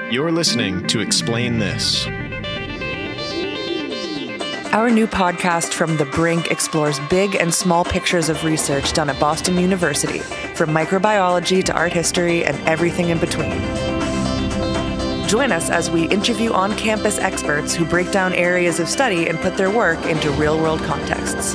You're listening to Explain This. Our new podcast from The Brink explores big and small pictures of research done at Boston University, from microbiology to art history and everything in between. Join us as we interview on-campus experts who break down areas of study and put their work into real-world contexts.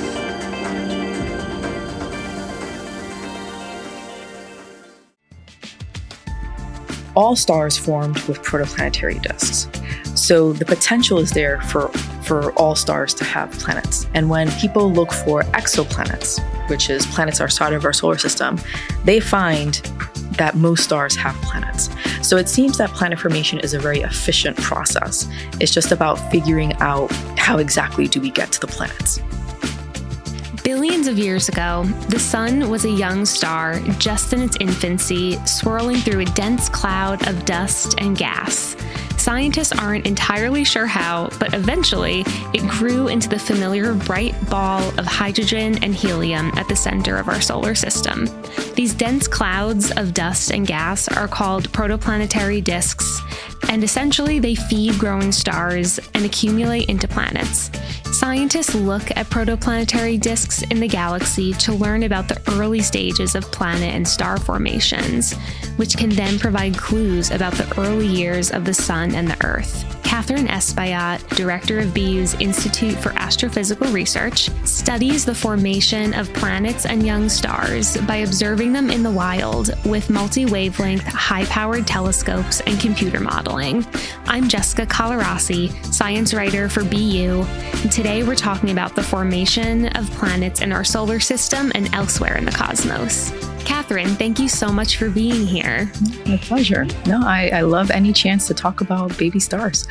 All stars formed with protoplanetary disks. So the potential is there for all stars to have planets. And when people look for exoplanets, which is planets outside of our solar system, they find that most stars have planets. So it seems that planet formation is a very efficient process. It's just about figuring out how exactly do we get to the planets. Billions of years ago, the sun was a young star just in its infancy, swirling through a dense cloud of dust and gas. Scientists aren't entirely sure how, but eventually it grew into the familiar bright ball of hydrogen and helium at the center of our solar system. These dense clouds of dust and gas are called protoplanetary disks, and essentially they feed growing stars and accumulate into planets. Scientists look at protoplanetary disks in the galaxy to learn about the early stages of planet and star formations, which can then provide clues about the early years of the sun and the Earth. Catherine Espaillat, director of BU's Institute for Astrophysical Research, studies the formation of planets and young stars by observing them in the wild with multi-wavelength, high-powered telescopes and computer modeling. I'm Jessica Calarasi, science writer for BU, and today we're talking about the formation of planets in our solar system and elsewhere in the cosmos. Catherine, thank you so much for being here. My pleasure. No, I love any chance to talk about baby stars.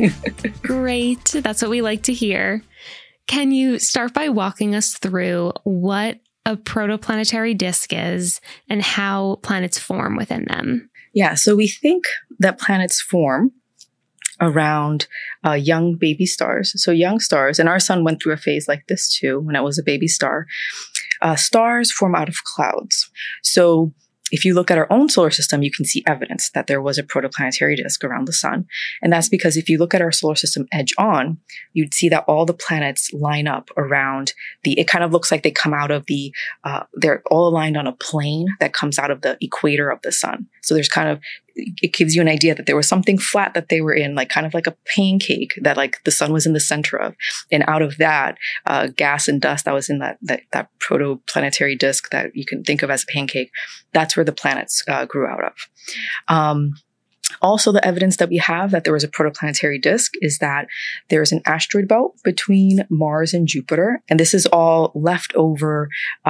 Great. That's what we like to hear. Can you start by walking us through what a protoplanetary disk is and how planets form within them? Yeah, so we think that planets form around young baby stars. So young stars, and our sun went through a phase like this too when it was a baby star. Stars form out of clouds. So if you look at our own solar system, you can see evidence that there was a protoplanetary disk around the sun. And that's because if you look at our solar system edge on, you'd see that all the planets line up around it kind of looks like they come out of they're all aligned on a plane that comes out of the equator of the sun. So it gives you an idea that there was something flat that they were in, like kind of like a pancake that like the sun was in the center of. And out of that, gas and dust that was in that protoplanetary disk that you can think of as a pancake, that's where the planets grew out of. Also, the evidence that we have that there was a protoplanetary disk is that there's an asteroid belt between Mars and Jupiter. And this is all leftover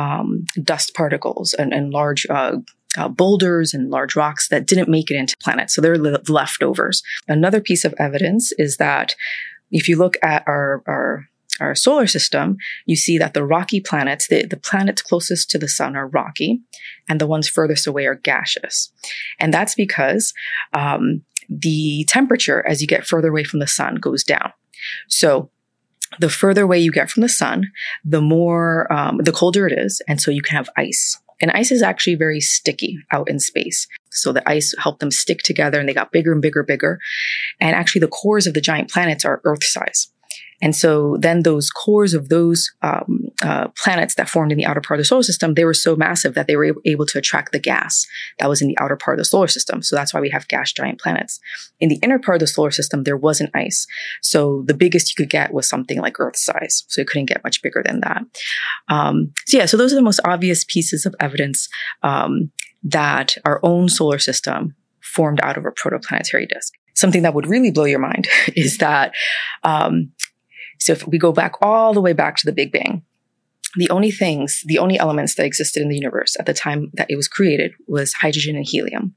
dust particles and large boulders and large rocks that didn't make it into planets. So they're leftovers. Another piece of evidence is that if you look at our solar system, you see that the rocky planets, the planets closest to the sun are rocky, and the ones furthest away are gaseous. And that's because the temperature as you get further away from the sun goes down. So the further away you get from the sun, the colder it is, and so you can have ice. And ice is actually very sticky out in space. So the ice helped them stick together and they got bigger and bigger, bigger. And actually the cores of the giant planets are Earth size. And so then those cores of those planets that formed in the outer part of the solar system, they were so massive that they were able to attract the gas that was in the outer part of the solar system. So that's why we have gas giant planets. In the inner part of the solar system, there wasn't ice. So the biggest you could get was something like Earth size. So it couldn't get much bigger than that. So those are the most obvious pieces of evidence that our own solar system formed out of a protoplanetary disk. Something that would really blow your mind is that so if we go back all the way back to the Big Bang, the only elements that existed in the universe at the time that it was created was hydrogen and helium.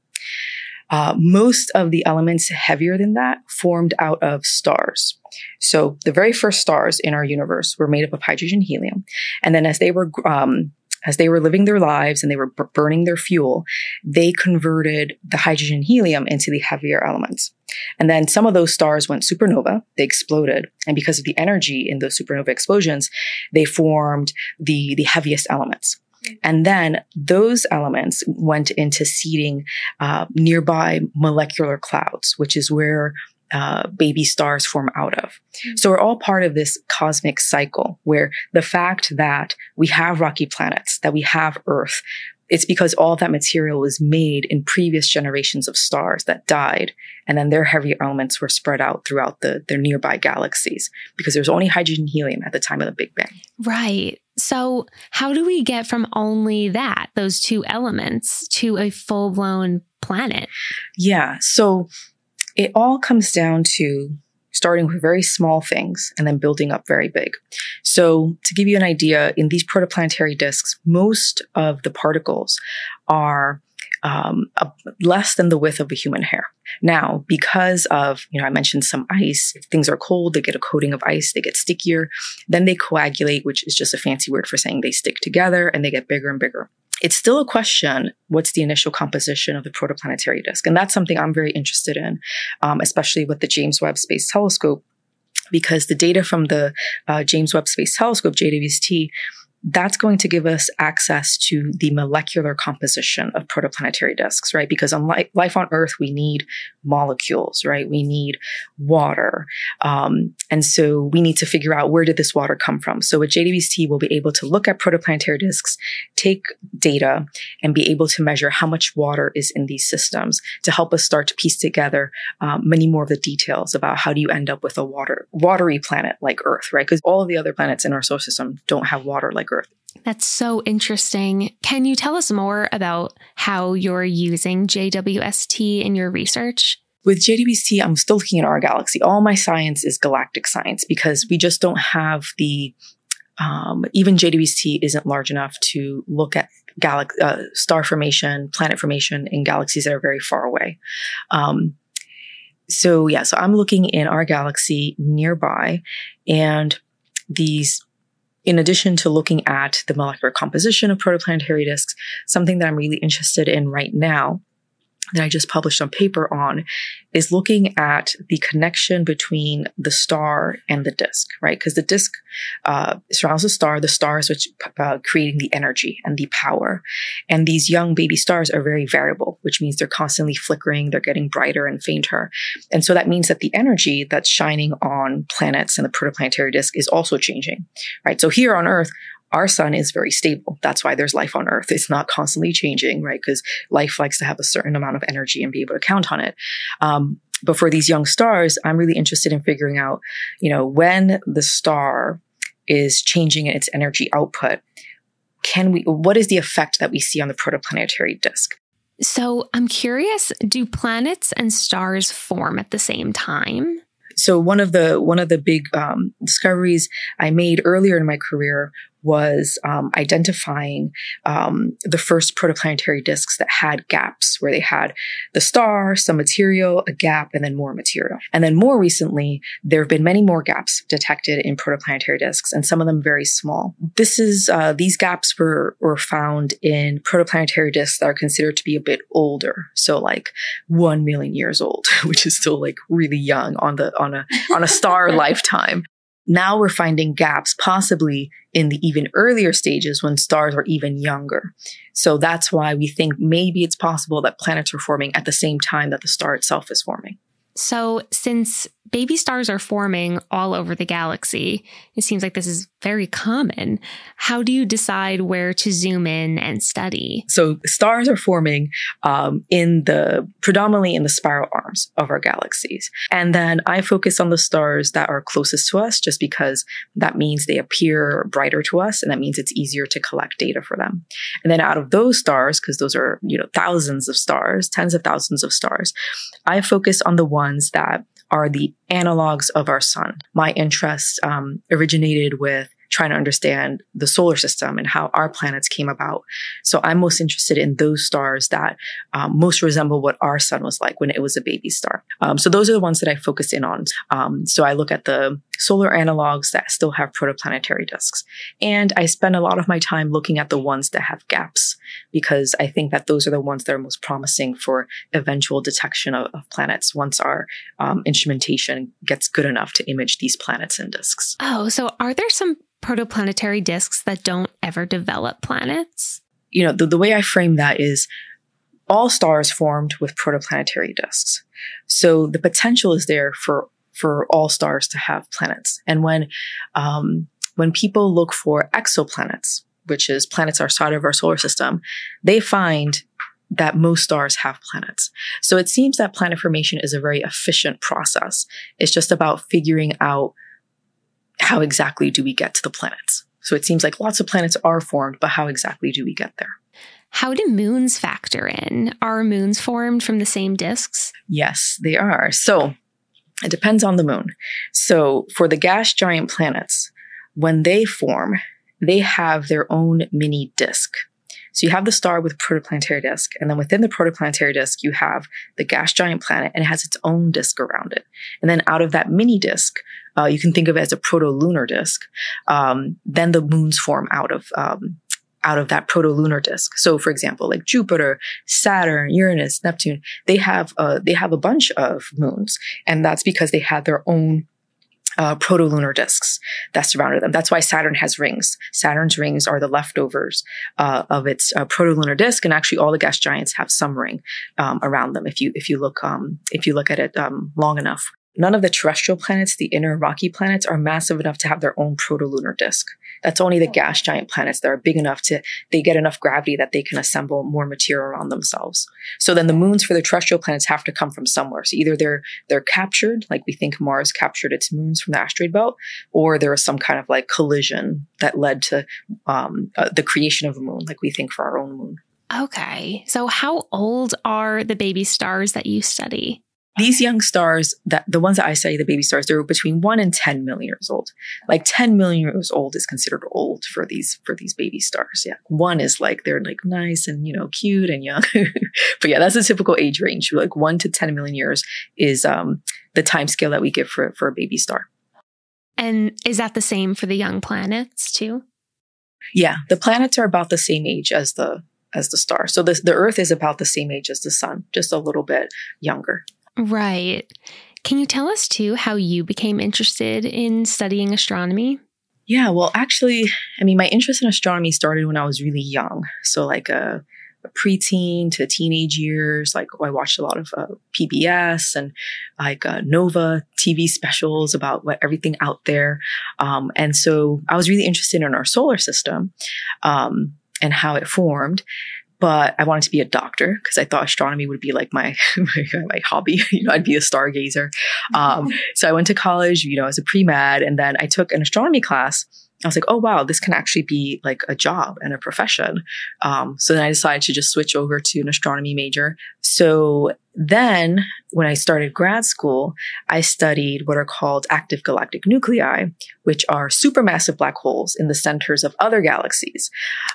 Most of the elements heavier than that formed out of stars. So the very first stars in our universe were made up of hydrogen and helium. And then as they were living their lives and they were burning their fuel, they converted the hydrogen and helium into the heavier elements. And then some of those stars went supernova, they exploded. And because of the energy in those supernova explosions, they formed the heaviest elements. And then those elements went into seeding nearby molecular clouds, which is where baby stars form out of. So we're all part of this cosmic cycle where the fact that we have rocky planets, that we have Earth, it's because all of that material was made in previous generations of stars that died, and then their heavy elements were spread out throughout their nearby galaxies because there was only hydrogen and helium at the time of the Big Bang. Right. So how do we get from only that, those two elements, to a full-blown planet? Yeah. So it all comes down to starting with very small things and then building up very big. So to give you an idea, in these protoplanetary disks, most of the particles are less than the width of a human hair. Now, because of, I mentioned some ice, if things are cold, they get a coating of ice, they get stickier, then they coagulate, which is just a fancy word for saying they stick together and they get bigger and bigger. It's still a question, what's the initial composition of the protoplanetary disk? And that's something I'm very interested in, especially with the James Webb Space Telescope, because the data from the James Webb Space Telescope, JWST, that's going to give us access to the molecular composition of protoplanetary disks, right? Because unlike life on Earth, we need molecules, right? We need water. And so we need to figure out, where did this water come from? So with JWST, we'll be able to look at protoplanetary disks, take data, and be able to measure how much water is in these systems to help us start to piece together many more of the details about how do you end up with a watery planet like Earth, right? Because all of the other planets in our solar system don't have water like Earth. That's so interesting. Can you tell us more about how you're using JWST in your research? With JWST, I'm still looking at our galaxy. All my science is galactic science because we just don't have even JWST isn't large enough to look at star formation, planet formation in galaxies that are very far away. So I'm looking in our galaxy nearby, and in addition to looking at the molecular composition of protoplanetary disks, something that I'm really interested in right now that I just published on paper on is looking at the connection between the star and the disk, right? Because the disk surrounds the star is which creating the energy and the power. And these young baby stars are very variable, which means they're constantly flickering, they're getting brighter and fainter. And so that means that the energy that's shining on planets and the protoplanetary disk is also changing, right? So here on Earth, our sun is very stable. That's why there's life on Earth. It's not constantly changing, right? Because life likes to have a certain amount of energy and be able to count on it. But for these young stars, I'm really interested in figuring out, when the star is changing its energy output, what is the effect that we see on the protoplanetary disk? So I'm curious, do planets and stars form at the same time? So one of the big discoveries I made earlier in my career was identifying the first protoplanetary disks that had gaps, where they had the star, some material, a gap, and then more material. And then more recently, there have been many more gaps detected in protoplanetary disks, and some of them very small. These gaps were found in protoplanetary disks that are considered to be a bit older, so like 1 million years old, which is still like really young on a star lifetime. Now we're finding gaps possibly in the even earlier stages when stars are even younger. So that's why we think maybe it's possible that planets are forming at the same time that the star itself is forming. So since baby stars are forming all over the galaxy, it seems like this is very common. How do you decide where to zoom in and study? So stars are forming predominantly in the spiral arms of our galaxies. And then I focus on the stars that are closest to us, just because that means they appear brighter to us, and that means it's easier to collect data for them. And then out of those stars, because those are thousands of stars, tens of thousands of stars, I focus on the ones that are the analogs of our sun. My interest originated with trying to understand the solar system and how our planets came about. So I'm most interested in those stars that most resemble what our sun was like when it was a baby star. So those are the ones that I focus in on. So I look at the solar analogs that still have protoplanetary disks. And I spend a lot of my time looking at the ones that have gaps, because I think that those are the ones that are most promising for eventual detection of planets once our instrumentation gets good enough to image these planets and disks. Oh, so are there some protoplanetary disks that don't ever develop planets? The way I frame that is all stars formed with protoplanetary disks. So the potential is there for all stars to have planets. And when people look for exoplanets, which is planets outside of our solar system, they find that most stars have planets. So it seems that planet formation is a very efficient process. It's just about figuring out how exactly do we get to the planets. So it seems like lots of planets are formed, but how exactly do we get there? How do moons factor in? Are moons formed from the same disks? Yes, they are. So it depends on the moon. So for the gas giant planets, when they form, they have their own mini disk. So you have the star with protoplanetary disk, and then within the protoplanetary disk, you have the gas giant planet, and it has its own disk around it. And then out of that mini disk, you can think of it as a proto-lunar disk. Then the moons form out of that proto-lunar disk. So, for example, like Jupiter, Saturn, Uranus, Neptune, they have a bunch of moons, and that's because they had their own proto-lunar disks that surrounded them. That's why Saturn has rings. Saturn's rings are the leftovers of its proto-lunar disk, and actually all the gas giants have some ring around them. If you look at it long enough. None of the terrestrial planets, the inner rocky planets, are massive enough to have their own proto-lunar disk. That's only the gas giant planets that are big enough they get enough gravity that they can assemble more material around themselves. So then the moons for the terrestrial planets have to come from somewhere. So either they're captured, like we think Mars captured its moons from the asteroid belt, or there was some kind of like collision that led to the creation of a moon, like we think for our own moon. Okay. So how old are the baby stars that you study? These young stars, the ones that I study, the baby stars, they're between 1 and 10 million years old. Like 10 million years old is considered old for these baby stars. Yeah. 1 is like, they're like nice and, cute and young. But yeah, that's a typical age range. Like 1 to 10 million years is the time scale that we give for a baby star. And is that the same for the young planets too? Yeah. The planets are about the same age as the star. So the Earth is about the same age as the sun, just a little bit younger. Right. Can you tell us too how you became interested in studying astronomy? Yeah, well, actually, my interest in astronomy started when I was really young. So like a preteen to teenage years, like I watched a lot of PBS and like Nova TV specials about everything out there. And so I was really interested in our solar system and how it formed. But I wanted to be a doctor because I thought astronomy would be like my hobby. I'd be a stargazer. So I went to college, as a pre-med, and then I took an astronomy class. I was like, oh, wow, this can actually be like a job and a profession. So then I decided to just switch over to an astronomy major. So then when I started grad school, I studied what are called active galactic nuclei, which are supermassive black holes in the centers of other galaxies.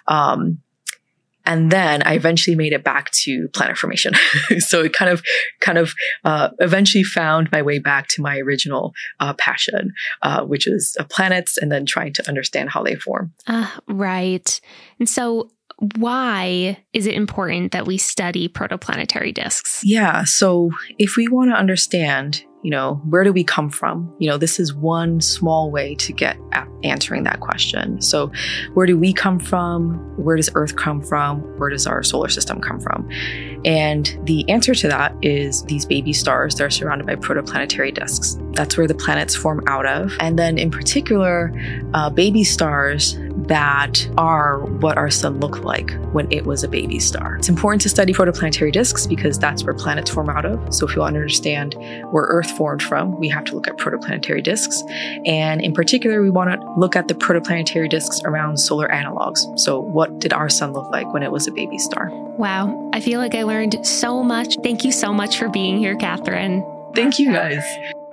And then I eventually made it back to planet formation. So it kind of eventually found my way back to my original passion, which is planets and then trying to understand how they form. Right. And so why is it important that we study protoplanetary disks? Yeah. So if we want to understand, where do we come from? This is one small way to get at answering that question. So where do we come from? Where does Earth come from? Where does our solar system come from? And the answer to that is these baby stars that are surrounded by protoplanetary disks. That's where the planets form out of. And then in particular, baby stars that are what our sun looked like when it was a baby star. It's important to study protoplanetary disks because that's where planets form out of. So if you want to understand where Earth formed from, we have to look at protoplanetary disks. And in particular, we want to look at the protoplanetary disks around solar analogs. So what did our sun look like when it was a baby star? Wow. I feel like I learned so much. Thank you so much for being here, Catherine. Thank you, guys.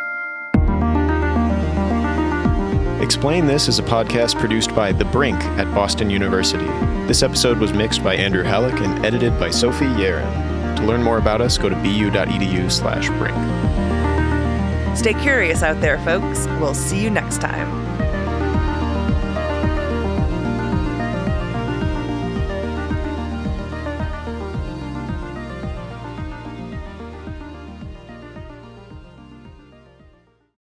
Explain This is a podcast produced by The Brink at Boston University. This episode was mixed by Andrew Halleck and edited by Sophie Yeren. To learn more about us, go to bu.edu/brink. Stay curious out there, folks. We'll see you next time.